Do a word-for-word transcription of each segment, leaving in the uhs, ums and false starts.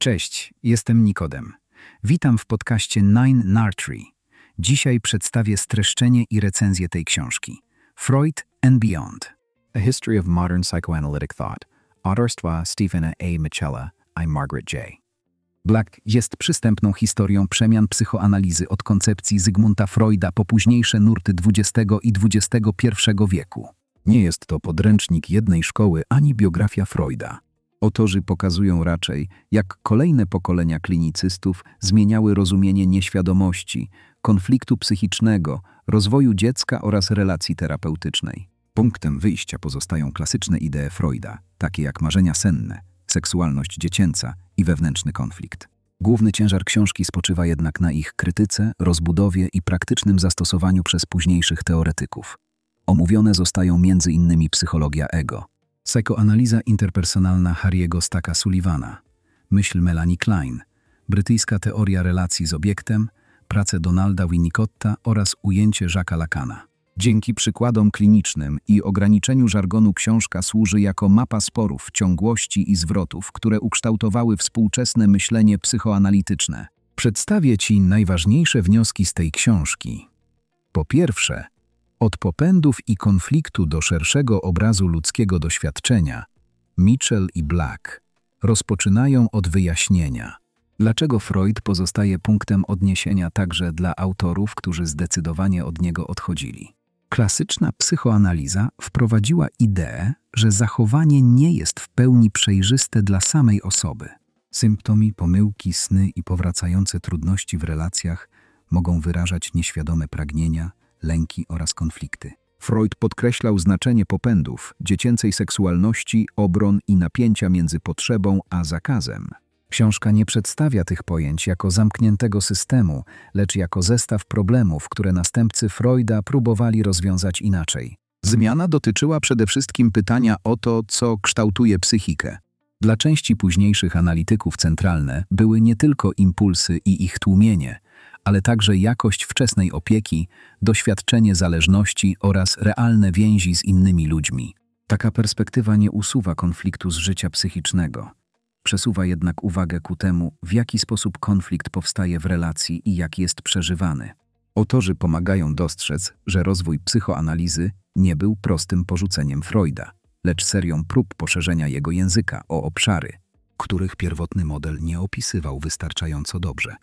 Cześć, jestem Nikodem. Witam w podcaście Nine Nartree. Dzisiaj przedstawię streszczenie i recenzję tej książki. Freud and Beyond. A History of Modern Psychoanalytic Thought. Autorstwa Stephena A. Michela i Margaret J. Black jest przystępną historią przemian psychoanalizy od koncepcji Zygmunta Freuda po późniejsze nurty dwudziestego i dwudziestego pierwszego wieku. Nie jest to podręcznik jednej szkoły ani biografia Freuda. Autorzy pokazują raczej, jak kolejne pokolenia klinicystów zmieniały rozumienie nieświadomości, konfliktu psychicznego, rozwoju dziecka oraz relacji terapeutycznej. Punktem wyjścia pozostają klasyczne idee Freuda, takie jak marzenia senne, seksualność dziecięca i wewnętrzny konflikt. Główny ciężar książki spoczywa jednak na ich krytyce, rozbudowie i praktycznym zastosowaniu przez późniejszych teoretyków. Omówione zostają między innymi psychologia ego, psychoanaliza interpersonalna Harry'ego Stacka Sullivana, myśl Melanie Klein, brytyjska teoria relacji z obiektem, prace Donalda Winnicota oraz ujęcie Jacques'a Lacana. Dzięki przykładom klinicznym i ograniczeniu żargonu książka służy jako mapa sporów, ciągłości i zwrotów, które ukształtowały współczesne myślenie psychoanalityczne. Przedstawię Ci najważniejsze wnioski z tej książki. Po pierwsze, od popędów i konfliktu do szerszego obrazu ludzkiego doświadczenia, Mitchell i Black rozpoczynają od wyjaśnienia, dlaczego Freud pozostaje punktem odniesienia także dla autorów, którzy zdecydowanie od niego odchodzili. Klasyczna psychoanaliza wprowadziła ideę, że zachowanie nie jest w pełni przejrzyste dla samej osoby. Symptomy, pomyłki, sny i powracające trudności w relacjach mogą wyrażać nieświadome pragnienia, lęki oraz konflikty. Freud podkreślał znaczenie popędów, dziecięcej seksualności, obron i napięcia między potrzebą a zakazem. Książka nie przedstawia tych pojęć jako zamkniętego systemu, lecz jako zestaw problemów, które następcy Freuda próbowali rozwiązać inaczej. Zmiana dotyczyła przede wszystkim pytania o to, co kształtuje psychikę. Dla części późniejszych analityków centralne były nie tylko impulsy i ich tłumienie, ale także jakość wczesnej opieki, doświadczenie zależności oraz realne więzi z innymi ludźmi. Taka perspektywa nie usuwa konfliktu z życia psychicznego. Przesuwa jednak uwagę ku temu, w jaki sposób konflikt powstaje w relacji i jak jest przeżywany. Autorzy pomagają dostrzec, że rozwój psychoanalizy nie był prostym porzuceniem Freuda, lecz serią prób poszerzenia jego języka o obszary, których pierwotny model nie opisywał wystarczająco dobrze.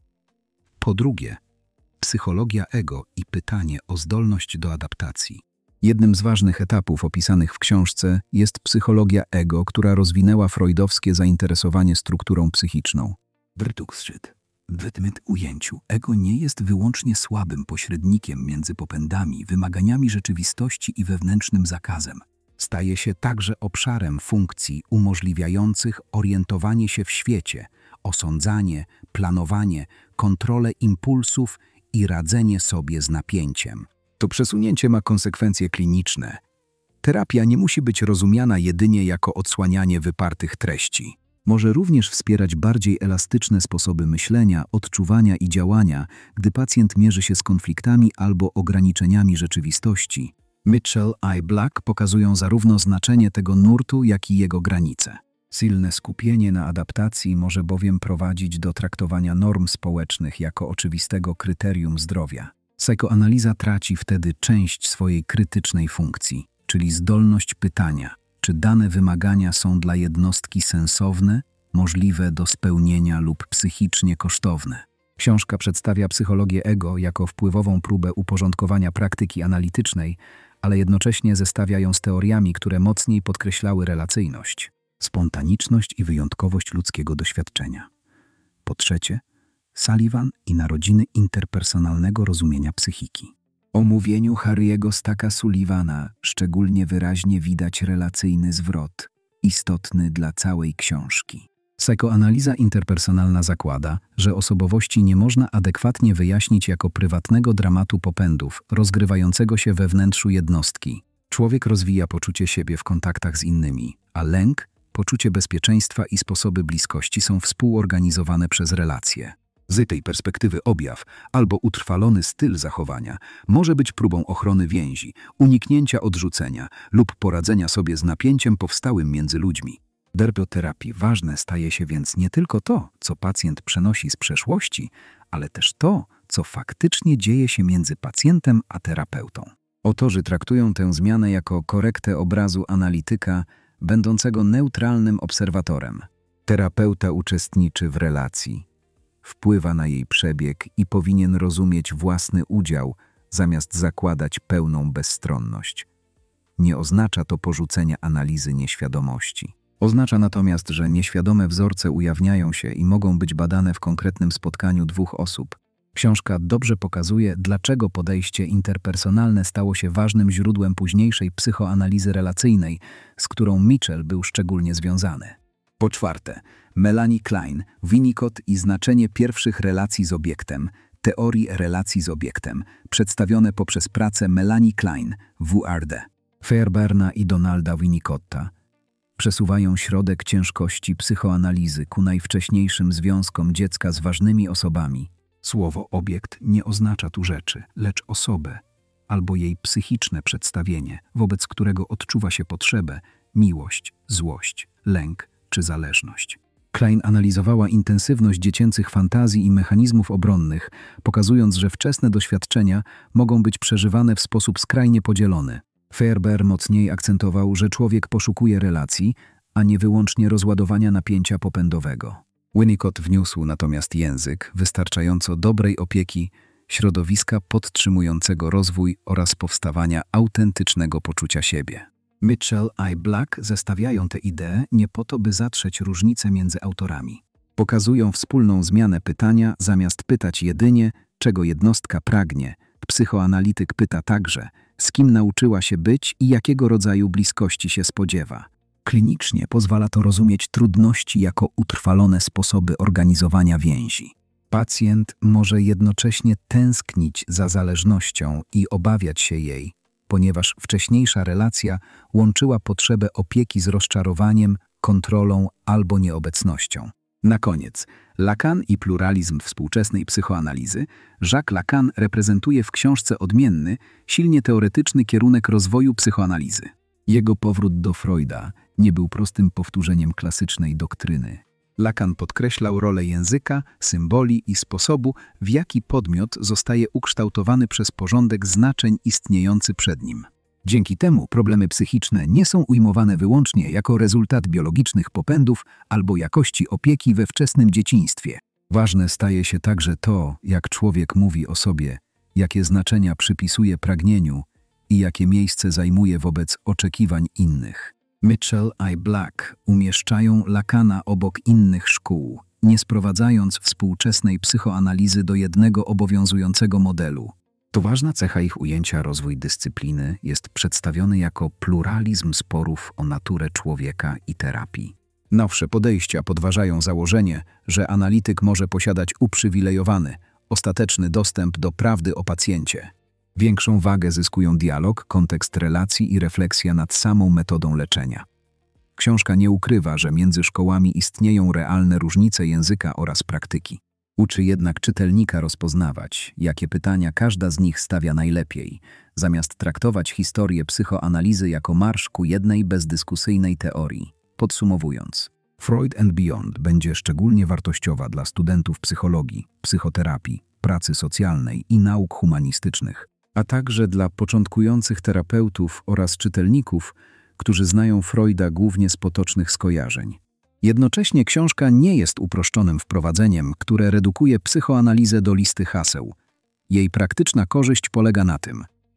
Po drugie, psychologia ego i pytanie o zdolność do adaptacji. Jednym z ważnych etapów opisanych w książce jest psychologia ego, która rozwinęła freudowskie zainteresowanie strukturą psychiczną. Wertungsschritt. W tym ujęciu ego nie jest wyłącznie słabym pośrednikiem między popędami, wymaganiami rzeczywistości i wewnętrznym zakazem. Staje się także obszarem funkcji umożliwiających orientowanie się w świecie, osądzanie, planowanie, kontrolę impulsów i radzenie sobie z napięciem. To przesunięcie ma konsekwencje kliniczne. Terapia nie musi być rozumiana jedynie jako odsłanianie wypartych treści. Może również wspierać bardziej elastyczne sposoby myślenia, odczuwania i działania, gdy pacjent mierzy się z konfliktami albo ograniczeniami rzeczywistości. Mitchell i Black pokazują zarówno znaczenie tego nurtu, jak i jego granice. Silne skupienie na adaptacji może bowiem prowadzić do traktowania norm społecznych jako oczywistego kryterium zdrowia. Psychoanaliza traci wtedy część swojej krytycznej funkcji, czyli zdolność pytania, czy dane wymagania są dla jednostki sensowne, możliwe do spełnienia lub psychicznie kosztowne. Książka przedstawia psychologię ego jako wpływową próbę uporządkowania praktyki analitycznej, ale jednocześnie zestawia ją z teoriami, które mocniej podkreślały relacyjność, spontaniczność i wyjątkowość ludzkiego doświadczenia. Po trzecie, Sullivan i narodziny interpersonalnego rozumienia psychiki. W omówieniu Harry'ego Stacka Sullivana szczególnie wyraźnie widać relacyjny zwrot, istotny dla całej książki. Psychoanaliza interpersonalna zakłada, że osobowości nie można adekwatnie wyjaśnić jako prywatnego dramatu popędów rozgrywającego się we wnętrzu jednostki. Człowiek rozwija poczucie siebie w kontaktach z innymi, a lęk, poczucie bezpieczeństwa i sposoby bliskości są współorganizowane przez relacje. Z tej perspektywy objaw albo utrwalony styl zachowania może być próbą ochrony więzi, uniknięcia odrzucenia lub poradzenia sobie z napięciem powstałym między ludźmi. Dermoterapii ważne staje się więc nie tylko to, co pacjent przenosi z przeszłości, ale też to, co faktycznie dzieje się między pacjentem a terapeutą. Autorzy traktują tę zmianę jako korektę obrazu analityka, będącego neutralnym obserwatorem. Terapeuta uczestniczy w relacji, wpływa na jej przebieg i powinien rozumieć własny udział, zamiast zakładać pełną bezstronność. Nie oznacza to porzucenia analizy nieświadomości. Oznacza natomiast, że nieświadome wzorce ujawniają się i mogą być badane w konkretnym spotkaniu dwóch osób. Książka dobrze pokazuje, dlaczego podejście interpersonalne stało się ważnym źródłem późniejszej psychoanalizy relacyjnej, z którą Mitchell był szczególnie związany. Po czwarte, Melanie Klein, Winnicott i znaczenie pierwszych relacji z obiektem, teorii relacji z obiektem, przedstawione poprzez pracę Melanie Klein, W R D, Fairbairna i Donalda Winnicota, przesuwają środek ciężkości psychoanalizy ku najwcześniejszym związkom dziecka z ważnymi osobami. Słowo obiekt nie oznacza tu rzeczy, lecz osobę, albo jej psychiczne przedstawienie, wobec którego odczuwa się potrzebę, miłość, złość, lęk czy zależność. Klein analizowała intensywność dziecięcych fantazji i mechanizmów obronnych, pokazując, że wczesne doświadczenia mogą być przeżywane w sposób skrajnie podzielony. Fairbairn mocniej akcentował, że człowiek poszukuje relacji, a nie wyłącznie rozładowania napięcia popędowego. Winnicott wniósł natomiast język wystarczająco dobrej opieki, środowiska podtrzymującego rozwój oraz powstawania autentycznego poczucia siebie. Mitchell i Black zestawiają te idee nie po to, by zatrzeć różnice między autorami. Pokazują wspólną zmianę pytania, zamiast pytać jedynie, czego jednostka pragnie. Psychoanalityk pyta także, z kim nauczyła się być i jakiego rodzaju bliskości się spodziewa. Klinicznie pozwala to rozumieć trudności jako utrwalone sposoby organizowania więzi. Pacjent może jednocześnie tęsknić za zależnością i obawiać się jej, ponieważ wcześniejsza relacja łączyła potrzebę opieki z rozczarowaniem, kontrolą albo nieobecnością. Na koniec, Lacan i pluralizm współczesnej psychoanalizy. Jacques Lacan reprezentuje w książce odmienny, silnie teoretyczny kierunek rozwoju psychoanalizy. Jego powrót do Freuda nie był prostym powtórzeniem klasycznej doktryny. Lacan podkreślał rolę języka, symboli i sposobu, w jaki podmiot zostaje ukształtowany przez porządek znaczeń istniejący przed nim. Dzięki temu problemy psychiczne nie są ujmowane wyłącznie jako rezultat biologicznych popędów albo jakości opieki we wczesnym dzieciństwie. Ważne staje się także to, jak człowiek mówi o sobie, jakie znaczenia przypisuje pragnieniu i jakie miejsce zajmuje wobec oczekiwań innych. Mitchell i Black umieszczają Lacana obok innych szkół, nie sprowadzając współczesnej psychoanalizy do jednego obowiązującego modelu. To ważna cecha ich ujęcia. Rozwój dyscypliny jest przedstawiony jako pluralizm sporów o naturę człowieka i terapii. Nowsze podejścia podważają założenie, że analityk może posiadać uprzywilejowany, ostateczny dostęp do prawdy o pacjencie. Większą wagę zyskują dialog, kontekst relacji i refleksja nad samą metodą leczenia. Książka nie ukrywa, że między szkołami istnieją realne różnice języka oraz praktyki. Uczy jednak czytelnika rozpoznawać, jakie pytania każda z nich stawia najlepiej, zamiast traktować historię psychoanalizy jako marsz ku jednej bezdyskusyjnej teorii. Podsumowując, Freud and Beyond będzie szczególnie wartościowa dla studentów psychologii, psychoterapii, pracy socjalnej i nauk humanistycznych, a także dla początkujących terapeutów oraz czytelników, którzy znają Freuda głównie z potocznych skojarzeń. Jednocześnie książka nie jest uproszczonym wprowadzeniem, które redukuje psychoanalizę do listy haseł. Jej praktyczna korzyść polega na tym,